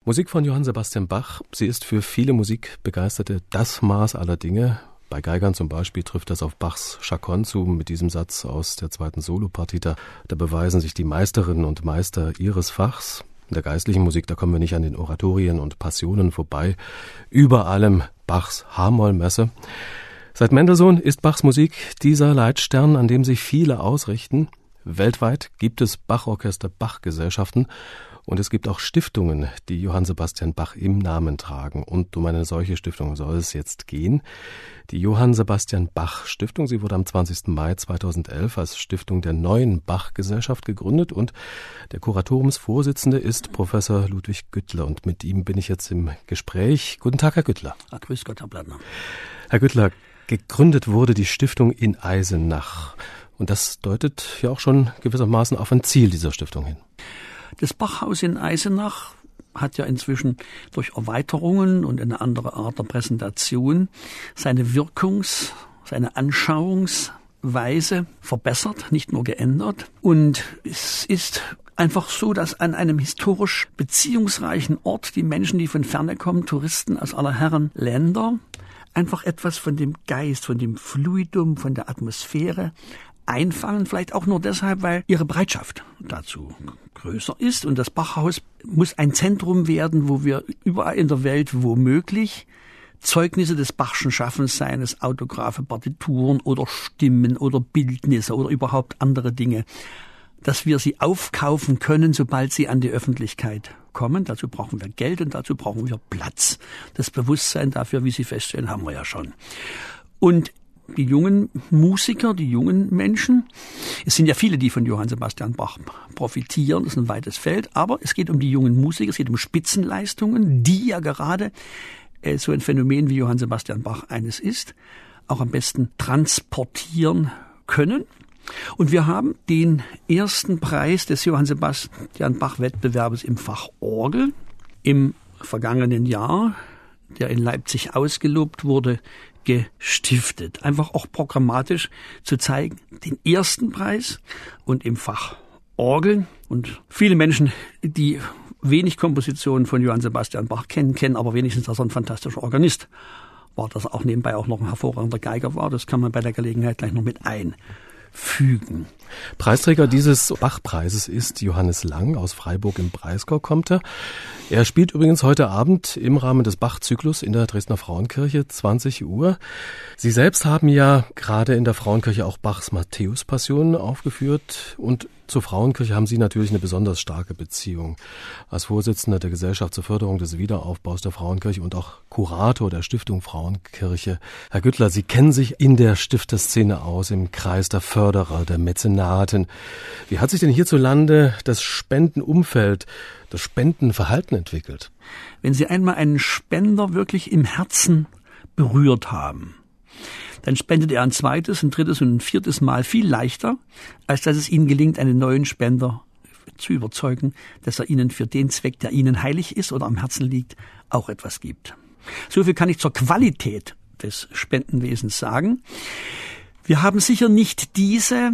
Musik von Johann Sebastian Bach, sie ist für viele Musikbegeisterte das Maß aller Dinge. Bei Geigern zum Beispiel trifft das auf Bachs Chaconne zu mit diesem Satz aus der 2. Solopartita. Da beweisen sich die Meisterinnen und Meister ihres Fachs. In der geistlichen Musik, da kommen wir nicht an den Oratorien und Passionen vorbei. Über allem Bachs H-Moll-Messe. Seit Mendelssohn ist Bachs Musik dieser Leitstern, an dem sich viele ausrichten. Weltweit gibt es Bachorchester, Bachgesellschaften und es gibt auch Stiftungen, die Johann Sebastian Bach im Namen tragen. Und um eine solche Stiftung soll es jetzt gehen. Die Johann Sebastian Bach Stiftung, sie wurde am 20. Mai 2011 als Stiftung der neuen Bach-Gesellschaft gegründet und der Kuratoriumsvorsitzende ist Professor Ludwig Güttler und mit ihm bin ich jetzt im Gespräch. Guten Tag, Herr Güttler. Grüß Gott, Herr Plattner. Herr Güttler, gegründet wurde die Stiftung in Eisenach. Und das deutet ja auch schon gewissermaßen auf ein Ziel dieser Stiftung hin. Das Bachhaus in Eisenach hat ja inzwischen durch Erweiterungen und eine andere Art der Präsentation seine seine Anschauungsweise verbessert, nicht nur geändert. Und es ist einfach so, dass an einem historisch beziehungsreichen Ort die Menschen, die von ferne kommen, Touristen aus aller Herren Länder, einfach etwas von dem Geist, von dem Fluidum, von der Atmosphäre einfangen, vielleicht auch nur deshalb, weil ihre Bereitschaft dazu größer ist. Und das Bachhaus muss ein Zentrum werden, wo wir überall in der Welt womöglich Zeugnisse des Bachschen Schaffens, seines Autographe, Partituren oder Stimmen oder Bildnisse oder überhaupt andere Dinge, dass wir sie aufkaufen können, sobald sie an die Öffentlichkeit kommen. Dazu brauchen wir Geld und dazu brauchen wir Platz. Das Bewusstsein dafür, wie Sie feststellen, haben wir ja schon. Und die jungen Musiker, die jungen Menschen, es sind ja viele, die von Johann Sebastian Bach profitieren, das ist ein weites Feld, aber es geht um die jungen Musiker, es geht um Spitzenleistungen, die ja gerade so ein Phänomen wie Johann Sebastian Bach eines ist, auch am besten transportieren können. Und wir haben den ersten Preis des Johann Sebastian Bach Wettbewerbes im Fach Orgel im vergangenen Jahr, der in Leipzig ausgelobt wurde, gestiftet. Einfach auch programmatisch zu zeigen, den ersten Preis und im Fach Orgel. Und viele Menschen, die wenig Kompositionen von Johann Sebastian Bach kennen aber wenigstens, dass er ein fantastischer Organist war, dass er auch nebenbei auch noch ein hervorragender Geiger war. Das kann man bei der Gelegenheit gleich noch mit einfügen. Preisträger dieses Bach-Preises ist Johannes Lang aus Freiburg im Breisgau, kommt er. Er spielt übrigens heute Abend im Rahmen des Bach-Zyklus in der Dresdner Frauenkirche, 20 Uhr. Sie selbst haben ja gerade in der Frauenkirche auch Bachs Matthäus-Passion aufgeführt und zur Frauenkirche haben Sie natürlich eine besonders starke Beziehung. Als Vorsitzender der Gesellschaft zur Förderung des Wiederaufbaus der Frauenkirche und auch Kurator der Stiftung Frauenkirche. Herr Güttler, Sie kennen sich in der Stifterszene aus, im Kreis der Förderer, der Mäzenaten. Wie hat sich denn hierzulande das Spendenumfeld, das Spendenverhalten entwickelt? Wenn Sie einmal einen Spender wirklich im Herzen berührt haben, dann spendet er ein zweites, ein drittes und ein viertes Mal viel leichter, als dass es Ihnen gelingt, einen neuen Spender zu überzeugen, dass er Ihnen für den Zweck, der Ihnen heilig ist oder am Herzen liegt, auch etwas gibt. So viel kann ich zur Qualität des Spendenwesens sagen. Wir haben sicher nicht diese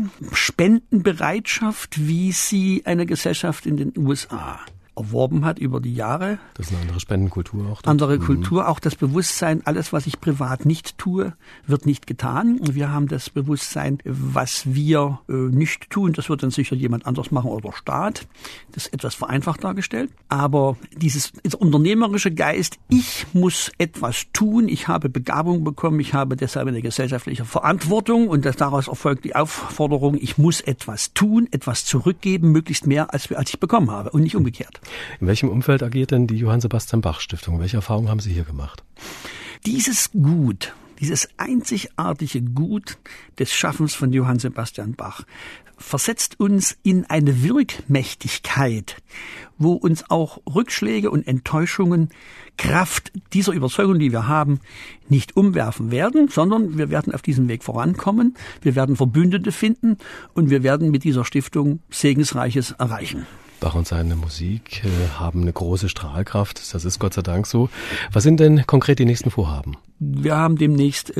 Spendenbereitschaft, wie sie eine Gesellschaft in den USA erworben hat über die Jahre. Das ist eine andere Spendenkultur auch. Andere Kultur, auch das Bewusstsein, alles, was ich privat nicht tue, wird nicht getan. Wir haben das Bewusstsein, was wir nicht tun, das wird dann sicher jemand anders machen oder der Staat. Das ist etwas vereinfacht dargestellt. Aber dieser unternehmerische Geist, ich muss etwas tun, ich habe Begabung bekommen, ich habe deshalb eine gesellschaftliche Verantwortung und daraus erfolgt die Aufforderung, ich muss etwas tun, etwas zurückgeben, möglichst mehr, als ich bekommen habe und nicht umgekehrt. In welchem Umfeld agiert denn die Johann Sebastian Bach Stiftung? Welche Erfahrungen haben Sie hier gemacht? Dieses Gut, dieses einzigartige Gut des Schaffens von Johann Sebastian Bach versetzt uns in eine Wirkmächtigkeit, wo uns auch Rückschläge und Enttäuschungen Kraft dieser Überzeugung, die wir haben, nicht umwerfen werden, sondern wir werden auf diesem Weg vorankommen, wir werden Verbündete finden und wir werden mit dieser Stiftung Segensreiches erreichen. Bach und seine Musik haben eine große Strahlkraft, das ist Gott sei Dank so. Was sind denn konkret die nächsten Vorhaben? Wir haben demnächst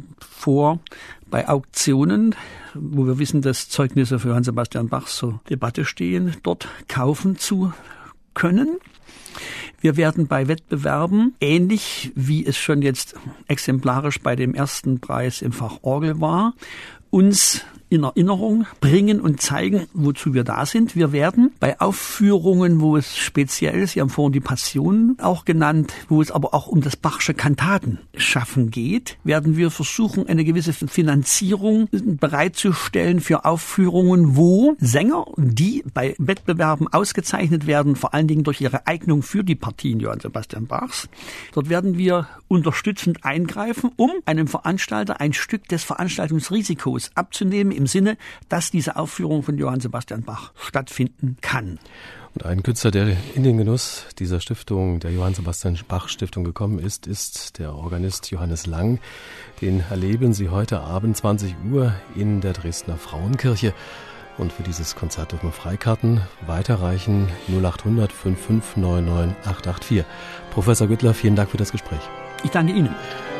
vor, bei Auktionen, wo wir wissen, dass Zeugnisse für Johann Sebastian Bach zur Debatte stehen, dort kaufen zu können. Wir werden bei Wettbewerben, ähnlich wie es schon jetzt exemplarisch bei dem ersten Preis im Fach Orgel war, uns in Erinnerung bringen und zeigen, wozu wir da sind. Wir werden bei Aufführungen, wo es speziell ist, Sie haben vorhin die Passion auch genannt, wo es aber auch um das Bachsche Kantatenschaffen geht, werden wir versuchen, eine gewisse Finanzierung bereitzustellen für Aufführungen, wo Sänger, die bei Wettbewerben ausgezeichnet werden, vor allen Dingen durch ihre Eignung für die Partien Johann Sebastian Bachs, dort werden wir unterstützend eingreifen, um einem Veranstalter ein Stück des Veranstaltungsrisikos abzunehmen, im Sinne, dass diese Aufführung von Johann Sebastian Bach stattfinden kann. Und ein Künstler, der in den Genuss dieser Stiftung, der Johann Sebastian Bach Stiftung gekommen ist, ist der Organist Johannes Lang. Den erleben Sie heute Abend 20 Uhr in der Dresdner Frauenkirche. Und für dieses Konzert dürfen wir Freikarten weiterreichen 0800 5599 884. Professor Güttler, vielen Dank für das Gespräch. Ich danke Ihnen.